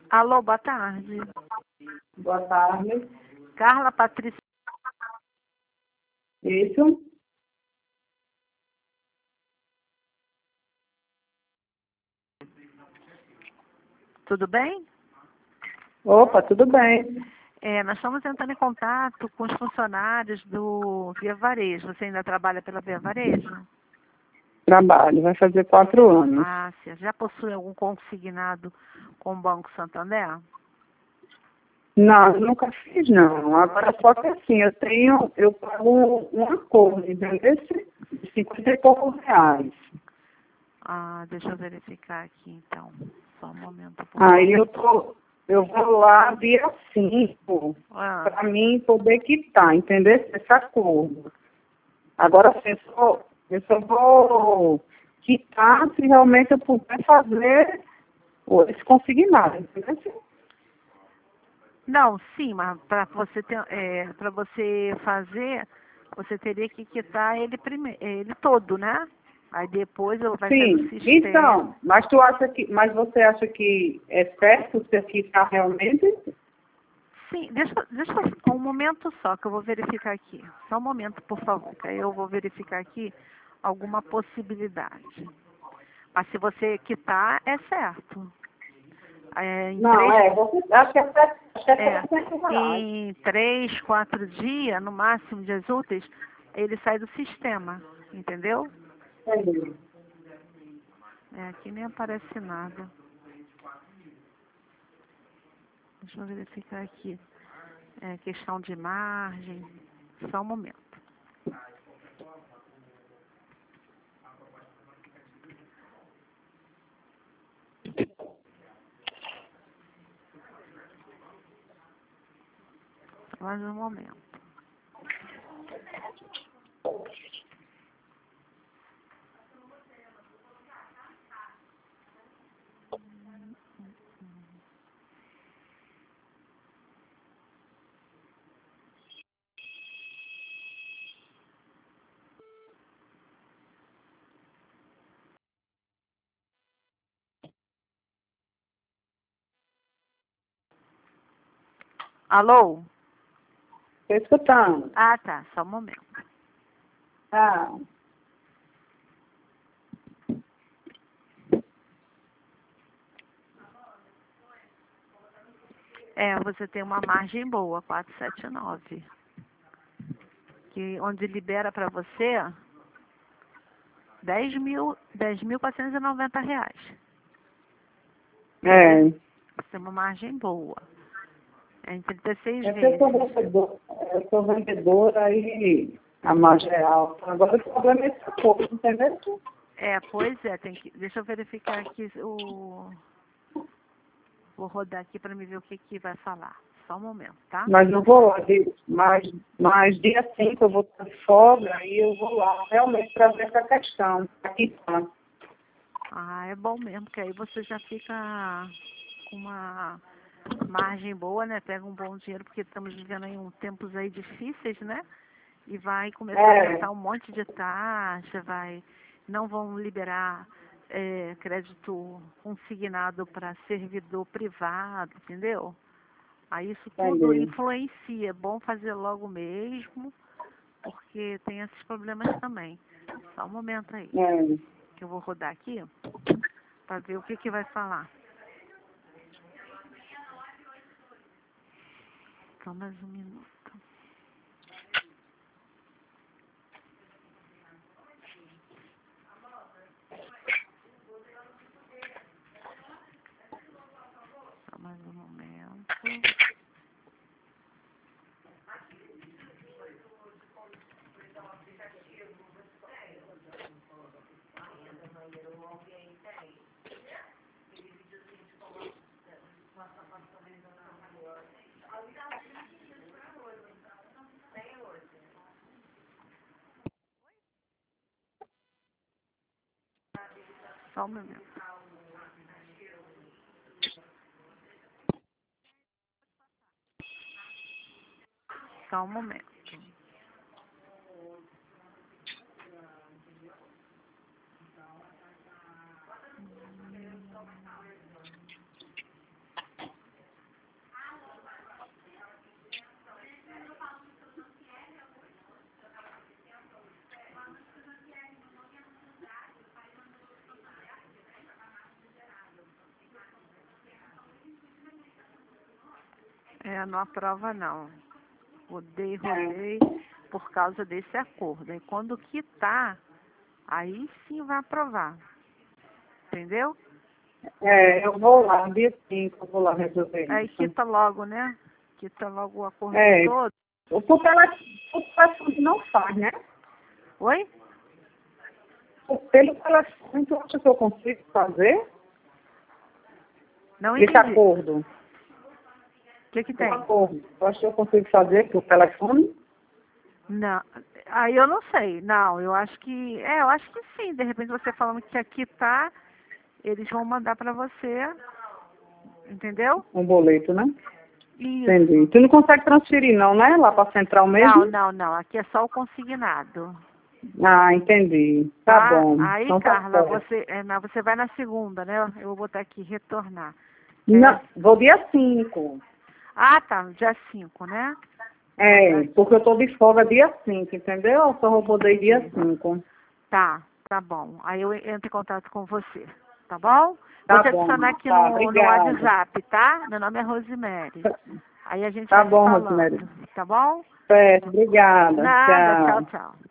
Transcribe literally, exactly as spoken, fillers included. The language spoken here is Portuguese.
Alô, boa tarde. Boa tarde. Carla Patrícia. Isso? Tudo bem? Opa, tudo bem. É, nós estamos entrando em contato com os funcionários do Via Varejo. Você ainda trabalha pela Via Varejo? Trabalho, vai fazer quatro anos. Ah, você já possui algum consignado com o Banco Santander? Não, eu nunca fiz não. Agora só que assim, eu tenho, eu pago um acordo, entendeu? De cinquenta e poucos reais. Ah, deixa eu verificar aqui então. Só um momento, por favor. Aí eu tô, eu vou lá dia cinco, Ah, para mim poder quitar, entendeu? Esse acordo. Agora assim, eu só, eu só vou quitar se realmente eu puder fazer o- esse consignado, entendeu? não, sim, mas para você ter, é, para você fazer, você teria que quitar ele primeiro, ele todo, né? Aí depois vai sair do Sim, sistema. então, mas tu acha que, mas você acha que é certo se aqui está realmente? Sim, deixa, deixa eu- um momento só que eu vou verificar aqui. Só um momento, por favor, que aí eu vou verificar aqui alguma possibilidade. Mas se você quitar, é certo. É, em Não, três, é, você, acho que é, certo- acho que é é, setecentos reais. em três, quatro dias, no máximo dias úteis, ele sai do sistema, entendeu? Entendi. É, aqui nem aparece nada. Deixa eu verificar aqui. É questão de margem. Só um momento. Só mais um momento. Alô? Estou escutando. Ah, tá. Só um momento. Ah, É, você tem uma margem boa, quatrocentos e setenta e nove. Que, onde libera para você dez mil, dez mil quatrocentos e noventa reais. é. Você tem uma margem boa. É em trinta e seis É que eu sou vezes. vendedor, eu sou vendedora aí a margem é alta. Agora o problema é esse acordo, entendeu? É, pois é, tem que. Deixa eu verificar aqui o. Vou rodar aqui para me ver o que que vai falar. Só um momento, tá? Mas não vou lá, de- mas, mas dia cinco eu vou estar de folga e eu vou lá realmente para ver essa questão. Aqui tá. Ah, é bom mesmo, que aí você já fica com uma margem boa, né? Pega um bom dinheiro, porque estamos vivendo aí um tempos aí difíceis, né? E vai começar a É, aumentar um monte de taxa, vai, não vão liberar é, crédito consignado para servidor privado, entendeu? Aí isso tudo entendi. influencia. É bom fazer logo mesmo, porque tem esses problemas também. Só um momento aí, É. que eu vou rodar aqui para ver o que que vai falar. Só mais um minuto. Só mais um momento. Só um momento. Só um momento. É, não aprova não. Rodei, rodei por causa desse acordo. Aí quando quitar, aí sim vai aprovar. Entendeu? É, eu vou lá, dia cinco, eu vou lá resolver Aí isso. quita logo, né? Quita logo o acordo É, todo. o por telefone, o telefone não faz, né? Oi? O- Pelo telefone, tu acha que eu consigo fazer Não esse entendi. O acordo? que que O tem? acordo. Tu acha que eu consigo fazer por telefone? Não. Aí eu não sei. Não, eu acho que... É, eu acho que sim. De repente você falando que aqui tá, eles vão mandar pra você. Entendeu? Um boleto, né? Isso. Entendi. Tu não consegue transferir não, né? Lá pra central mesmo? Não, não, não. Aqui é só o consignado. Ah, entendi. Tá Tá? bom. Aí, Então tá Carla, certo. você, é, na, você vai na segunda, né? Eu vou botar aqui, retornar. Que aí- Não, vou dia cinco. Ah, tá. Dia cinco, né? É, porque eu tô de folga dia cinco, entendeu? Eu só vou poder ir dia cinco. Tá, tá bom. Aí eu entro em contato com você, tá bom? Tá Vou te bom. adicionar aqui Tá, no, no obrigada. WhatsApp, tá? Meu nome é Rosemary. Aí a gente Tá vai se bom, falando, Rosemary. tá bom? Certo, obrigada. Nada, tchau, Tchau. tchau.